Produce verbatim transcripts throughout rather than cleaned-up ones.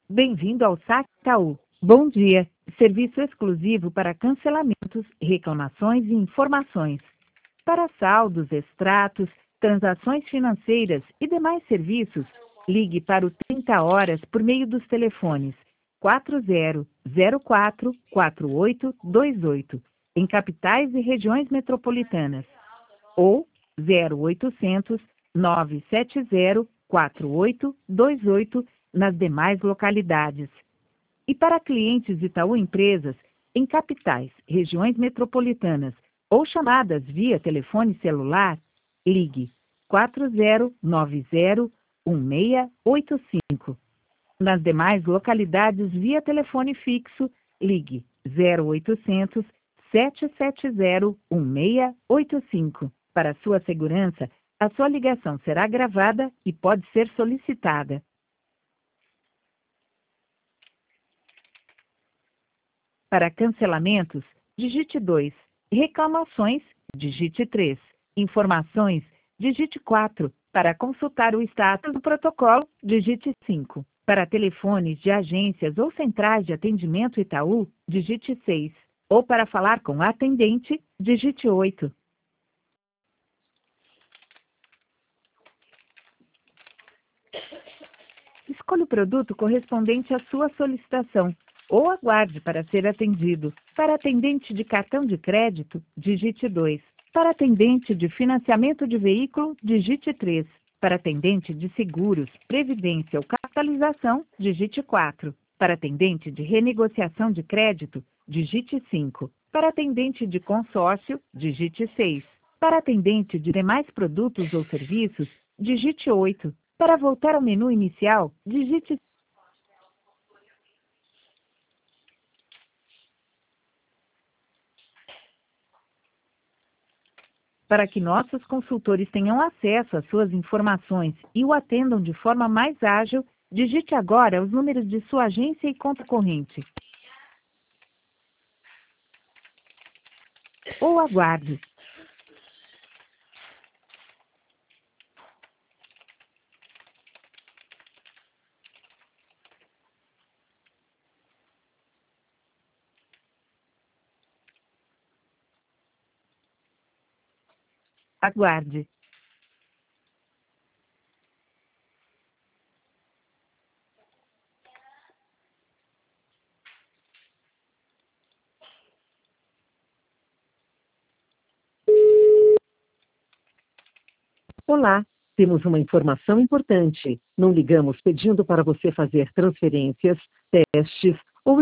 Bem-vindo ao Saque Itaú. Bom dia. Serviço exclusivo para cancelamentos, reclamações e informações. Para saldos, extratos, transações financeiras e demais serviços, ligue para o trinta horas por meio dos telefones quatro zero zero quatro, quatro oito dois oito, em capitais e regiões metropolitanas, ou zero oitocentos, nove sete zero, quatro oito dois oito nas demais localidades. E para clientes Itaú Empresas, em capitais, regiões metropolitanas ou chamadas via telefone celular, ligue quatro zero nove zero, um seis oito cinco. Nas demais localidades via telefone fixo, ligue zero oitocentos, sete sete zero, um seis oito cinco. Para sua segurança, a sua ligação será gravada e pode ser solicitada. Para cancelamentos, digite dois. Reclamações, digite três. Informações, digite quatro. Para consultar o status do protocolo, digite cinco. Para telefones de agências ou centrais de atendimento Itaú, digite seis. Ou para falar com a atendente, digite oito. Escolha o produto correspondente à sua solicitação ou aguarde para ser atendido. Para atendente de cartão de crédito, digite dois. Para atendente de financiamento de veículo, digite três. Para atendente de seguros, previdência ou capitalização, digite quatro. Para atendente de renegociação de crédito, digite cinco. Para atendente de consórcio, digite seis. Para atendente de demais produtos ou serviços, digite oito. Para voltar ao menu inicial, digite Para que nossos consultores tenham acesso às suas informações e o atendam de forma mais ágil, digite agora os números de sua agência e conta corrente. Ou aguarde. Aguarde. Olá, temos uma informação importante. Não ligamos pedindo para você fazer transferências, testes ou...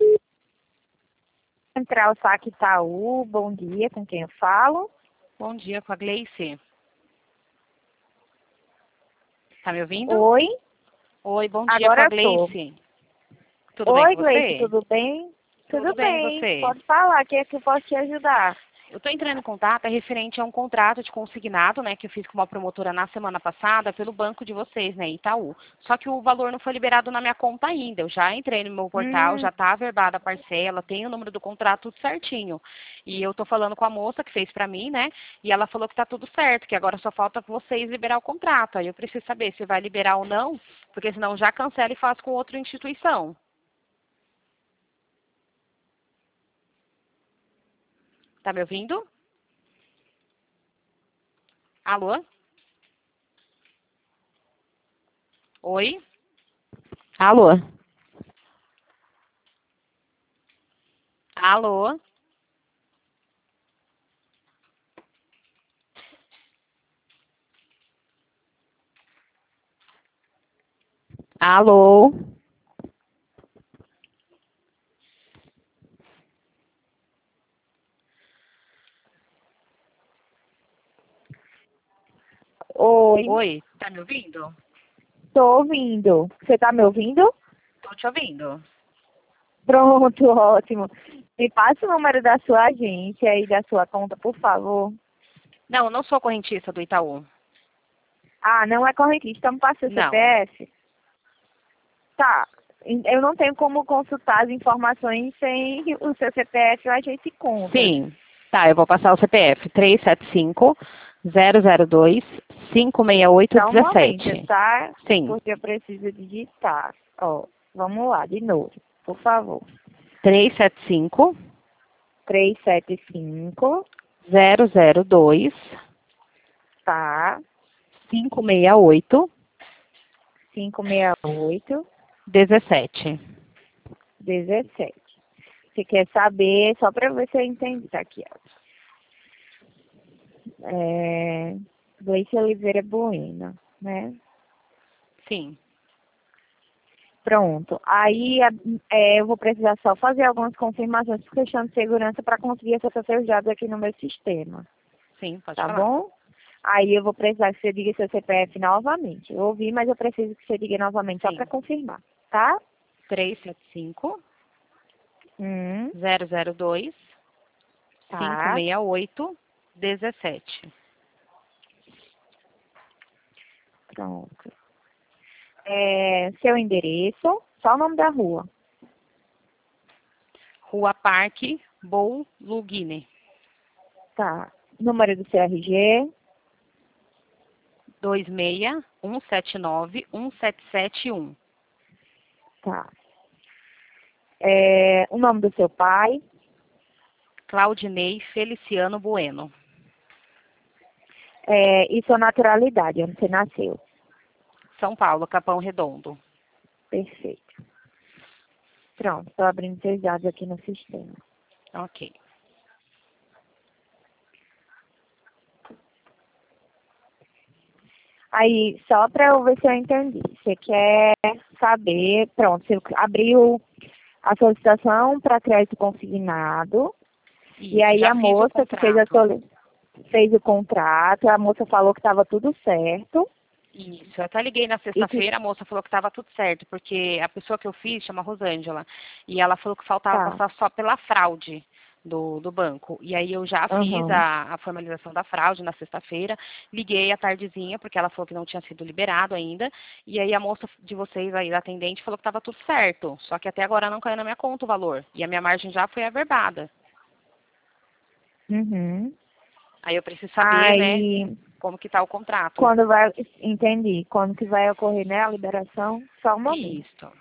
Central Saque Itaú, bom dia, com quem eu falo? Bom dia, com a Gleice. Tá me ouvindo? Oi? Oi, bom dia, Agora com a eu tô. Gleice. Tudo Oi, bem com Gleice, você? tudo bem? Tudo Tudo bem, bem, você? pode falar, que é que eu posso te ajudar? Eu estou entrando em contato, é referente a um contrato de consignado, né, que eu fiz com uma promotora na semana passada pelo banco de vocês, né, Itaú. Só que o valor não foi liberado na minha conta ainda. Eu já entrei no meu portal, Hum, já está averbada a parcela, tem o número do contrato tudo certinho. E eu estou falando com a moça que fez para mim, né, e ela falou que está tudo certo, que agora só falta vocês liberar o contrato. Aí eu preciso saber se vai liberar ou não, porque senão já cancela e faço com outra instituição. Tá me ouvindo? Alô? Oi? Alô? Alô? Alô? oi, Oi, tá me ouvindo? tô ouvindo. Você tá me ouvindo? Tô te ouvindo. Pronto, ótimo. Me passa o número da sua agência e da sua conta, por favor. Não, eu não sou correntista do Itaú. Ah, não é correntista, então me passa o Não. C P F. Tá, eu não tenho como consultar as informações sem o seu C P F e a gente conta. Sim. Tá, eu vou passar o C P F três sete cinco, zero zero dois, cinco seis oito Só um um momento, sete. tá? Sim. Porque eu preciso digitar. Ó, Vamos lá, de novo, por favor. três sete cinco, três sete cinco, zero zero dois, tá? cinco seis oito, cinco seis oito, dezessete. dezessete. Você quer saber, só para ver se eu entendi, tá aqui, ó. É, Gleice Oliveira Bueno, né? Sim. Pronto. Aí é, eu vou precisar só fazer algumas confirmações por questão de segurança para conseguir acessar seus dados aqui no meu sistema. Sim, pode Tá falar. bom? Aí eu vou precisar que você diga seu C P F novamente. Eu ouvi, mas eu preciso que você diga novamente só Sim. para confirmar, tá? três sete cinco, Hum, zero zero dois, tá. cinco seis oito, dezessete. Pronto. É, seu endereço, só o nome da rua. Rua Parque, Bou, Lugine. Tá. Número do seu R G. dois seis um sete nove um sete sete um. Tá. É, o nome do seu pai. Claudinei Feliciano Bueno. É, e sua naturalidade, onde você nasceu. São Paulo, Capão Redondo. Perfeito. Pronto, estou abrindo seus dados aqui no sistema. Ok. Aí, só para eu ver se eu entendi. Você quer saber, pronto, você abriu a solicitação para crédito consignado. Isso, E aí já a fiz o moça que fez, a contrato. soli- fez o contrato, a moça falou que estava tudo certo. Isso, eu até liguei na sexta-feira, a moça falou que estava tudo certo, porque a pessoa que eu fiz chama Rosângela, e ela falou que faltava Tá. passar só pela fraude do, do banco. E aí eu já fiz Aham. a, a formalização da fraude na sexta-feira, liguei à tardezinha, porque ela falou que não tinha sido liberado ainda, e aí a moça de vocês aí, da atendente, falou que estava tudo certo, só que até agora não caiu na minha conta o valor, e a minha margem já foi averbada. Uhum. Aí eu preciso saber, né, Aí, como que está o contrato. quando vai, entendi, quando que vai ocorrer, né, a liberação? Só um momento. Isso.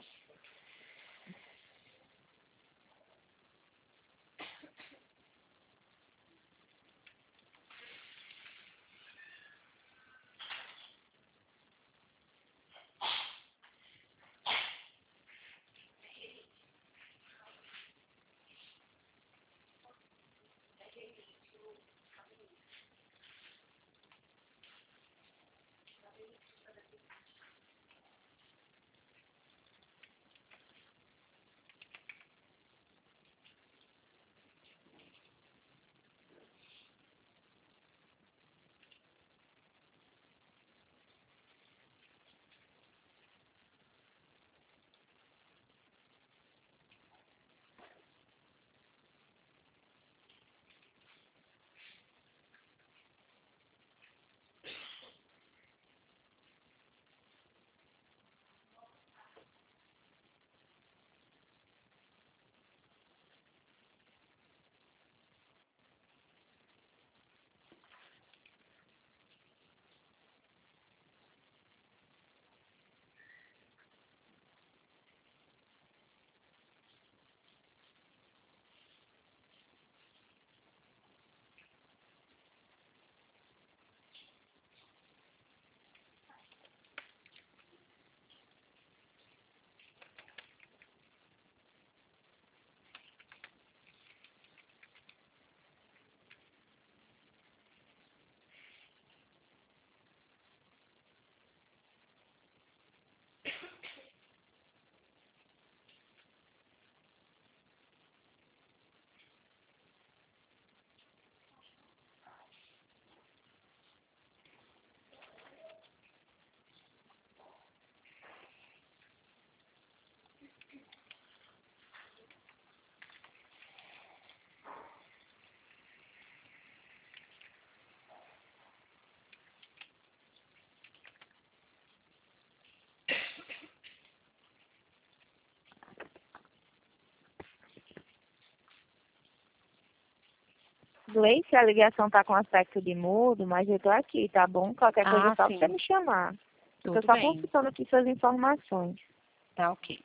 Gleice, a ligação tá com aspecto de mudo, mas eu tô aqui, tá bom? Qualquer coisa Ah, é só sim. você me chamar. Eu Tudo tô só bem. consultando aqui suas informações. Tá ok.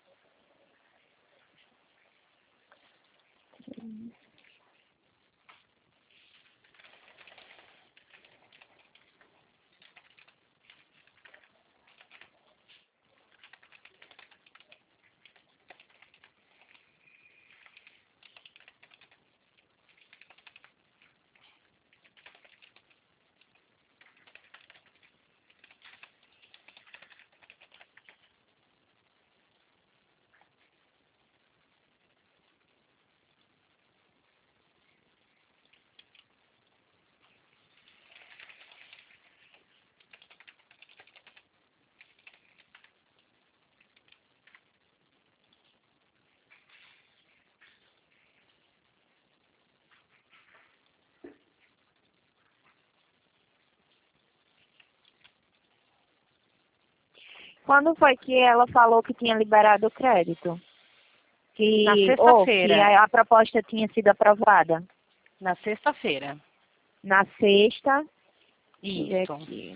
Quando foi que ela falou que tinha liberado o crédito? Que, Na ou que sexta-feira. a, a proposta tinha sido aprovada? Na sexta-feira. Na sexta. Deixa eu ver Isso. aqui.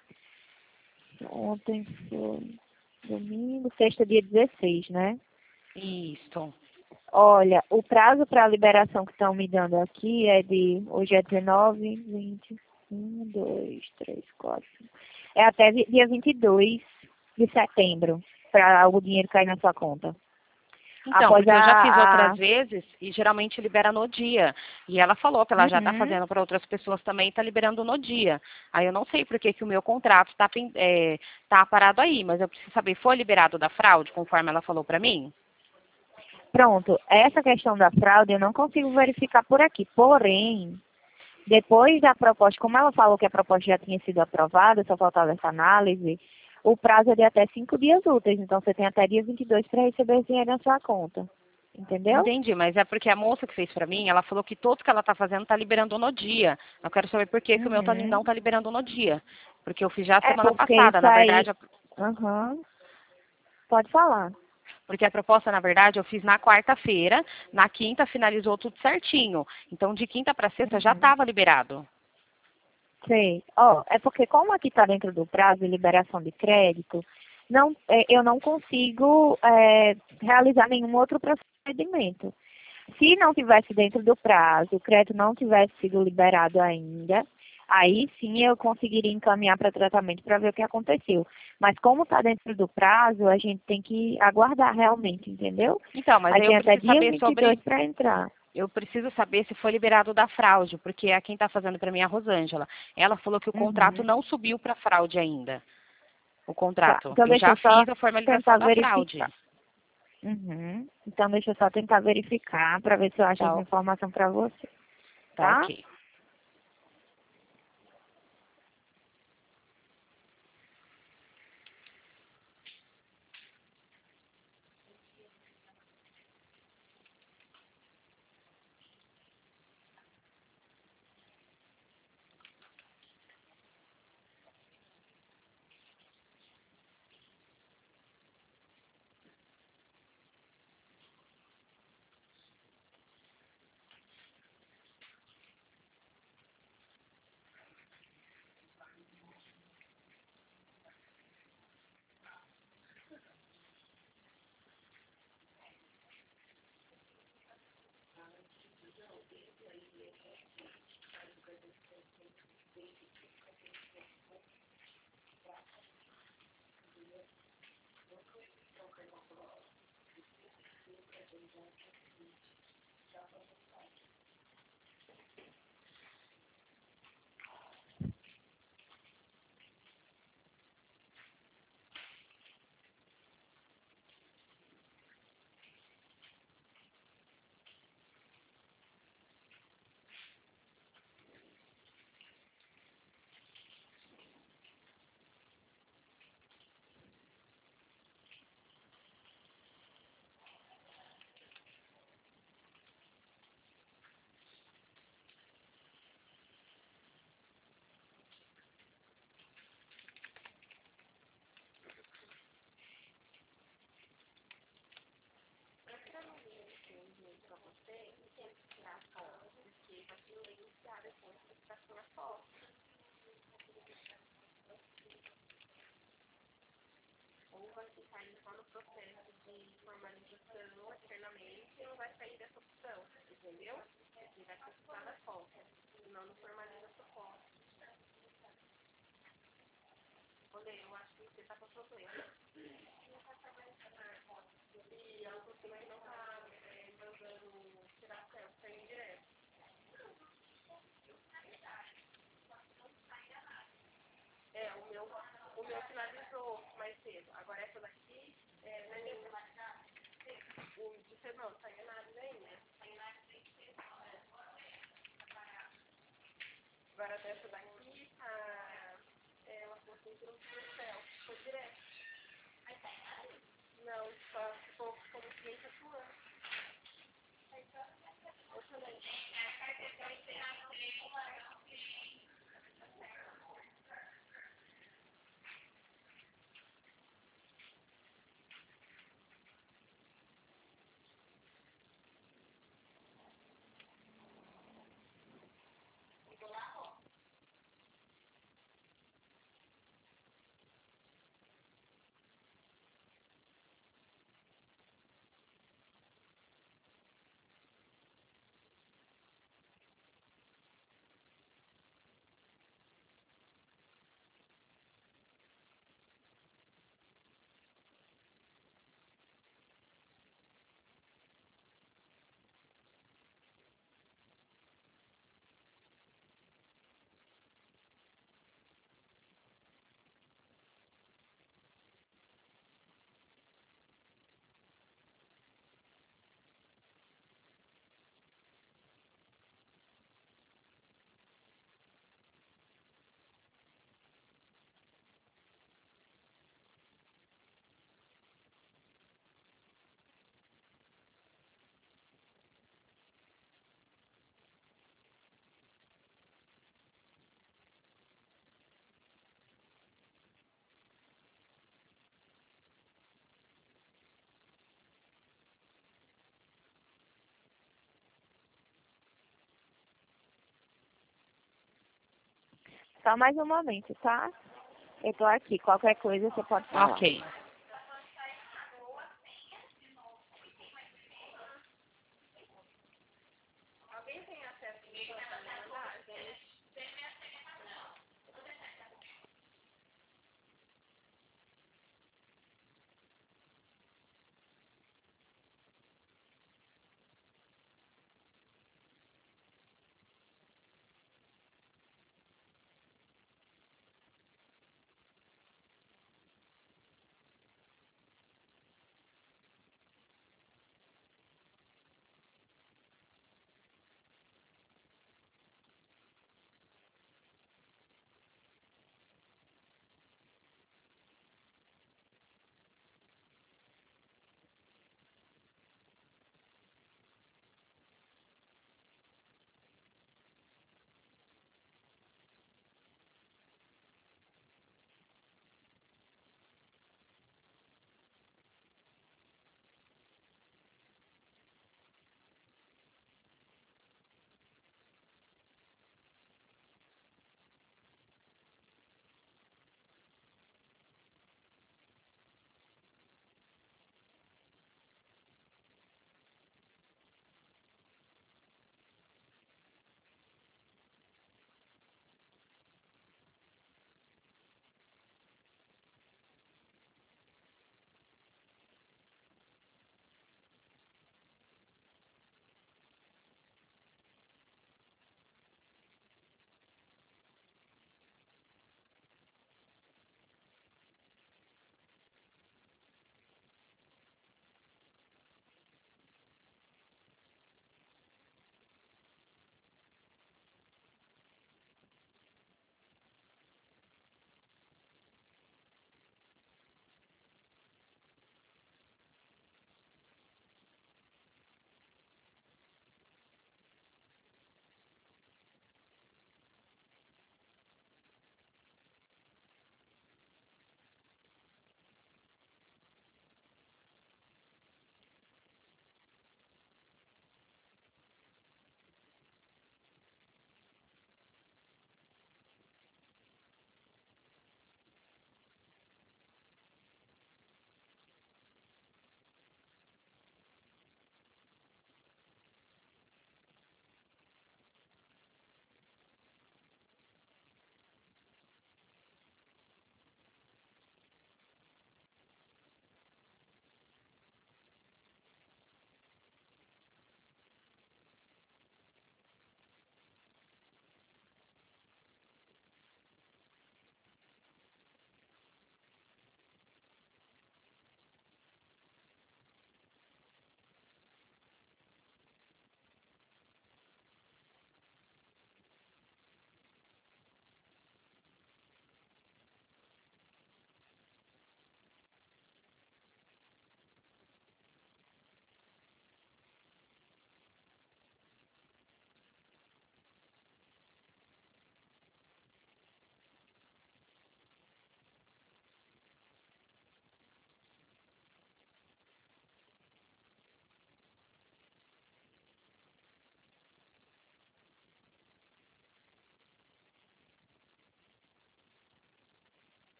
Ontem foi domingo, sexta, dia dezesseis, né? Isso. Olha, o prazo para a liberação que estão me dando aqui é de, hoje é dezenove, vinte, um, dois, três, quatro, cinco. É até vi- dia vinte e dois de setembro, para o dinheiro cair na sua conta. Então, Após porque eu já fiz a, outras a- vezes e geralmente libera no dia. E ela falou que ela já está Uhum. fazendo para outras pessoas também, está liberando no dia. Aí eu não sei por que que o meu contrato está é, tá parado aí, mas eu preciso saber, foi liberado da fraude, conforme ela falou para mim? Pronto, essa questão da fraude eu não consigo verificar por aqui. Porém, depois da proposta, como ela falou que a proposta já tinha sido aprovada, só faltava essa análise, o prazo é de até cinco dias úteis. Então, você tem até dia vinte e dois para receber esse dinheiro na sua conta. Entendeu? Entendi, mas é porque a moça que fez para mim, ela falou que todos que ela está fazendo está liberando no dia. Eu quero saber por que, que o meu tá- Uhum. não está liberando no dia. Porque eu fiz já É semana porque passada, isso na aí... verdade, a- Aham. Pode falar. porque a proposta, na verdade, eu fiz na quarta-feira, na quinta finalizou tudo certinho. Então, de quinta para sexta já Uhum. estava liberado. Sei. Ó, é porque como aqui está dentro do prazo de liberação de crédito, não, é, eu não consigo é, realizar nenhum outro procedimento. Se não tivesse dentro do prazo, o crédito não tivesse sido liberado ainda, aí sim eu conseguiria encaminhar para tratamento para ver o que aconteceu. Mas como está dentro do prazo, a gente tem que aguardar realmente, entendeu? Então, mas Aí aí eu tem até preciso dia saber vinte e dois sobre. para entrar. Eu preciso saber se foi liberado da fraude, porque a quem está fazendo para mim é a Rosângela. Ela falou que o contrato Uhum. não subiu para fraude ainda. O Tá. contrato. Então Eu deixa já eu só fiz a formalização tentar da fraude. verificar. Uhum. Então, deixa eu só tentar verificar para ver se eu acho Tá, essa informação para você, tá tá? ok. está indo só no processo de formalização eternamente e não vai sair dessa opção, entendeu? Ele vai precisar da cópia, senão não formaliza a proposta. Olha, eu acho que você está com problema. E a autoestima não está é, mandando tirar selfie, está indo direto. É, o meu, o meu finalizou mais cedo. Agora essa daqui, é, não é nem... O de ser não, não saiu nada ainda. Agora dessa daqui, a, ela falou assim que não tinha céu. Foi direto. Não, só ficou como cliente atuando. Eu falei. Só mais um momento, tá? Eu tô aqui. Qualquer coisa você pode falar. Ok. Alguém tem acesso a isso para me mandar, gente?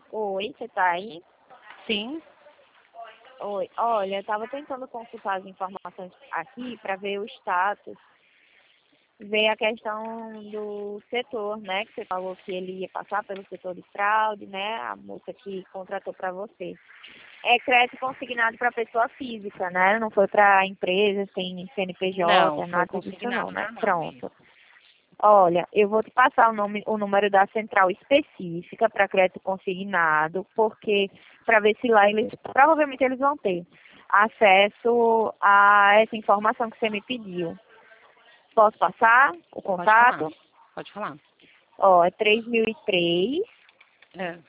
Oi, você tá aí? Sim. Oi, olha, eu estava tentando consultar as informações aqui para ver o status, ver a questão do setor, né? Que você falou que ele ia passar pelo setor de fraude, né? A moça que contratou para você. É crédito consignado para pessoa física, né? Não foi para empresa, sem C N P J, Não, foi nada disso consignado não, né? normal. Pronto. Olha, eu vou te passar o, nome, o número da central específica para crédito consignado, porque para ver se lá eles, provavelmente eles vão ter acesso a essa informação que você me pediu. Posso passar o Pode contato? falar. Pode falar. Ó, é três mil e três, É.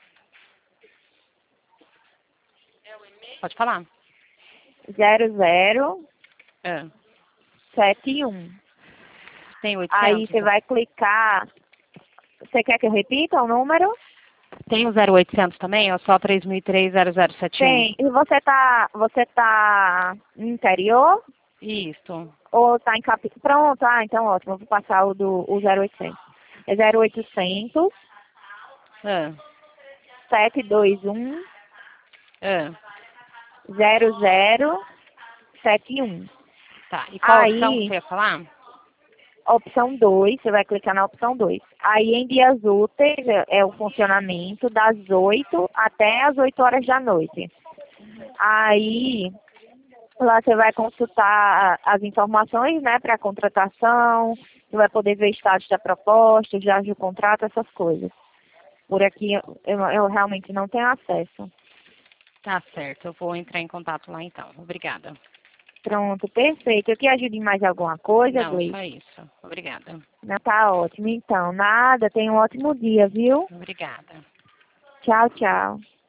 Pode falar. zero zero É. sete um. Tem oitocentos? Aí você vai clicar. Você quer que eu repita o número? Tem o zero oitocentos também, ou só três mil e três, zero zero sete um? Tem. E você tá, você tá no interior Isso. ou tá em capital? Pronto, ah, então ótimo. Eu vou passar o do o zero oitocentos. É zero oitocentos, É. sete dois um, É. zero zero sete um. Tá. E qual Aí, opção você ia falar? opção dois, você vai clicar na opção dois. Aí em dias úteis é, é o funcionamento das oito até as oito horas da noite. Aí lá você vai consultar as informações, né, para contratação, você vai poder ver status da proposta, já do contrato, essas coisas. Por aqui eu, eu realmente não tenho acesso. Tá certo, eu vou entrar em contato lá então. Obrigada. Pronto, perfeito. Eu te ajudo em mais alguma coisa, Não, Gleice? só isso. Obrigada. Não, tá ótimo. Então, nada, tenha um ótimo dia, viu? Obrigada. Tchau, tchau.